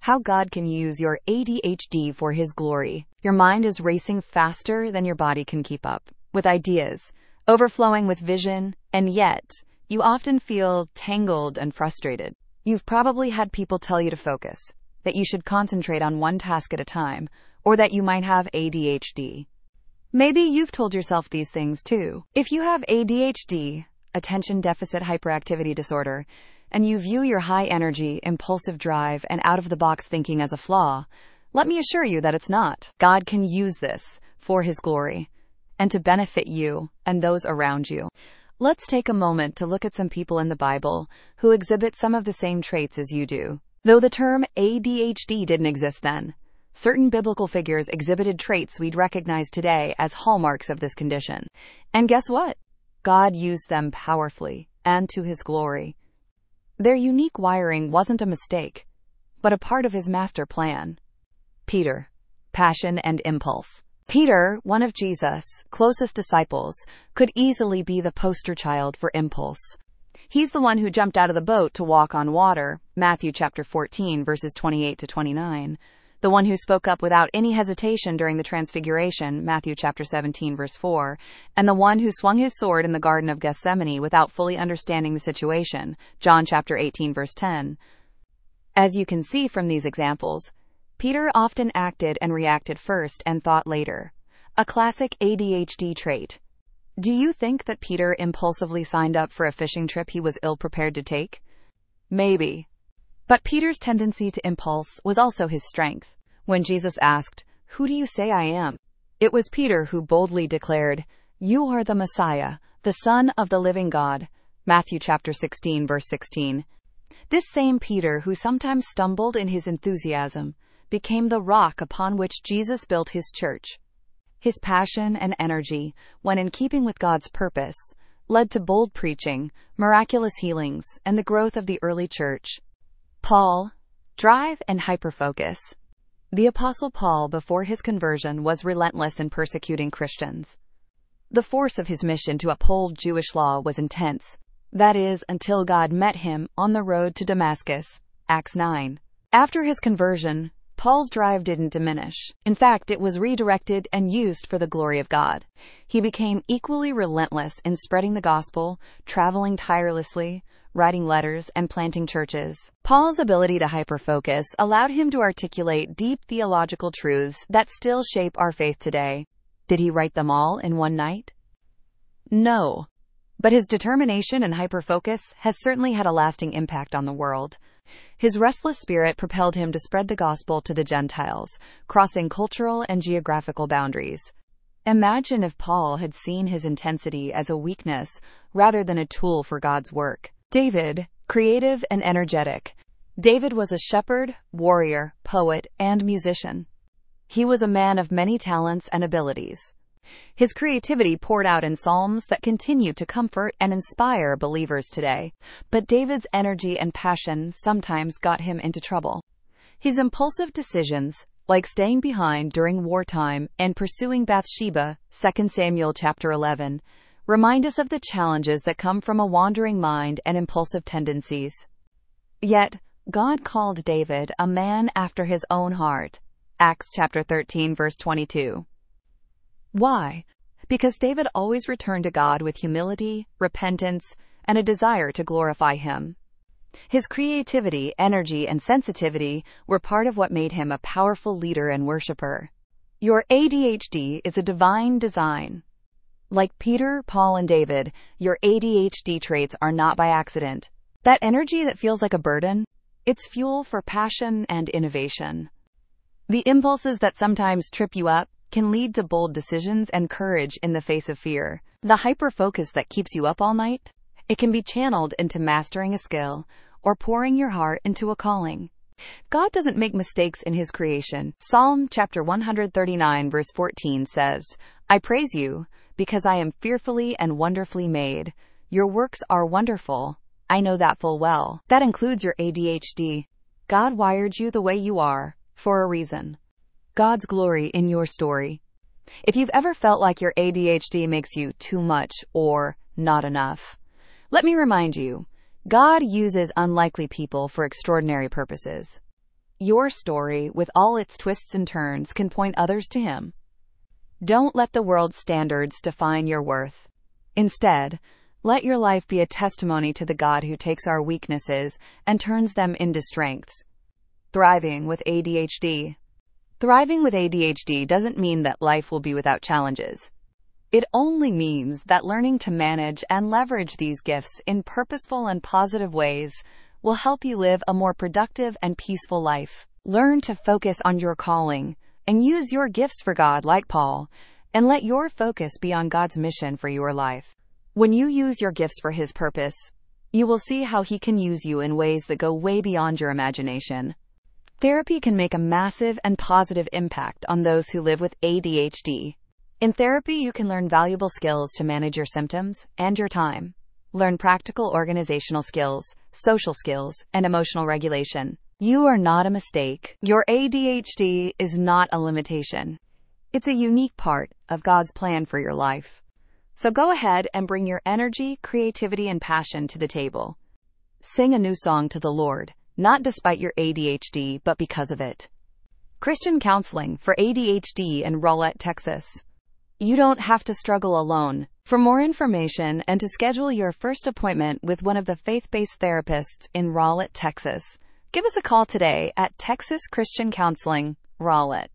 How God can use your ADHD for His glory. Your mind is racing faster than your body can keep up, with ideas, overflowing with vision, and yet, you often feel tangled and frustrated. You've probably had people tell you to focus, that you should concentrate on one task at a time, or that you might have ADHD. Maybe you've told yourself these things too. If you have ADHD, attention deficit hyperactivity disorder, and you view your high energy, impulsive drive, and out-of-the-box thinking as a flaw, let me assure you that it's not. God can use this for His glory and to benefit you and those around you. Let's take a moment to look at some people in the Bible who exhibit some of the same traits as you do. Though the term ADHD didn't exist then, certain biblical figures exhibited traits we'd recognize today as hallmarks of this condition. And guess what? God used them powerfully and to His glory. Their unique wiring wasn't a mistake, but a part of His master plan. Peter, passion and impulse. Peter, one of Jesus' closest disciples, could easily be the poster child for impulse. He's the one who jumped out of the boat to walk on water, Matthew chapter 14, verses 28 to 29. The one who spoke up without any hesitation during the Transfiguration, Matthew chapter 17, verse 4, and the one who swung his sword in the Garden of Gethsemane without fully understanding the situation, John chapter 18, verse 10. As you can see from these examples, Peter often acted and reacted first and thought later, a classic ADHD trait. Do you think that Peter impulsively signed up for a fishing trip he was ill-prepared to take? Maybe. But Peter's tendency to impulse was also his strength. When Jesus asked, "Who do you say I am?" it was Peter who boldly declared, "You are the Messiah, the Son of the living God." Matthew chapter 16, verse 16. This same Peter who sometimes stumbled in his enthusiasm became the rock upon which Jesus built His church. His passion and energy, when in keeping with God's purpose, led to bold preaching, miraculous healings, and the growth of the early church. Paul, drive and hyperfocus. The Apostle Paul, before his conversion, was relentless in persecuting Christians. The force of his mission to uphold Jewish law was intense. That is, until God met him on the road to Damascus, Acts 9. After his conversion, Paul's drive didn't diminish. In fact, it was redirected and used for the glory of God. He became equally relentless in spreading the gospel, traveling tirelessly, writing letters, and planting churches. Paul's ability to hyperfocus allowed him to articulate deep theological truths that still shape our faith today. Did he write them all in one night? No. But his determination and hyperfocus has certainly had a lasting impact on the world. His restless spirit propelled him to spread the gospel to the Gentiles, crossing cultural and geographical boundaries. Imagine if Paul had seen his intensity as a weakness rather than a tool for God's work. David, creative and energetic. David was a shepherd, warrior, poet, and musician. He was a man of many talents and abilities. His creativity poured out in psalms that continue to comfort and inspire believers today. But David's energy and passion sometimes got him into trouble. His impulsive decisions, like staying behind during wartime and pursuing Bathsheba, 2 Samuel chapter 11, remind us of the challenges that come from a wandering mind and impulsive tendencies. Yet, God called David a man after His own heart. Acts chapter 13, verse 22. Why? Because David always returned to God with humility, repentance, and a desire to glorify Him. His creativity, energy, and sensitivity were part of what made him a powerful leader and worshiper. Your ADHD is a divine design. Like Peter, Paul, and David, your ADHD traits are not by accident. That energy that feels like a burden, it's fuel for passion and innovation. The impulses that sometimes trip you up can lead to bold decisions and courage in the face of fear. The hyperfocus that keeps you up all night, it can be channeled into mastering a skill or pouring your heart into a calling. God doesn't make mistakes in His creation. Psalm chapter 139 verse 14 says, "I praise you, because I am fearfully and wonderfully made. Your works are wonderful. I know that full well." That includes your ADHD. God wired you the way you are, for a reason. God's glory in your story. If you've ever felt like your ADHD makes you too much or not enough, let me remind you, God uses unlikely people for extraordinary purposes. Your story, with all its twists and turns, can point others to Him. Don't let the world's standards define your worth. Instead, let your life be a testimony to the God who takes our weaknesses and turns them into strengths. Thriving with ADHD. Thriving with ADHD doesn't mean that life will be without challenges. It only means that learning to manage and leverage these gifts in purposeful and positive ways will help you live a more productive and peaceful life. Learn to focus on your calling and use your gifts for God like Paul, and let your focus be on God's mission for your life. When you use your gifts for His purpose, you will see how He can use you in ways that go way beyond your imagination. Therapy can make a massive and positive impact on those who live with ADHD. In therapy, you can learn valuable skills to manage your symptoms and your time. Learn practical organizational skills, social skills, and emotional regulation. You are not a mistake. Your ADHD is not a limitation. It's a unique part of God's plan for your life. So go ahead and bring your energy, creativity, and passion to the table. Sing a new song to the Lord, not despite your ADHD, but because of it. Christian counseling for ADHD in Rowlett, Texas. You don't have to struggle alone. For more information and to schedule your first appointment with one of the faith-based therapists in Rowlett, Texas, give us a call today at Texas Christian Counseling, Rowlett.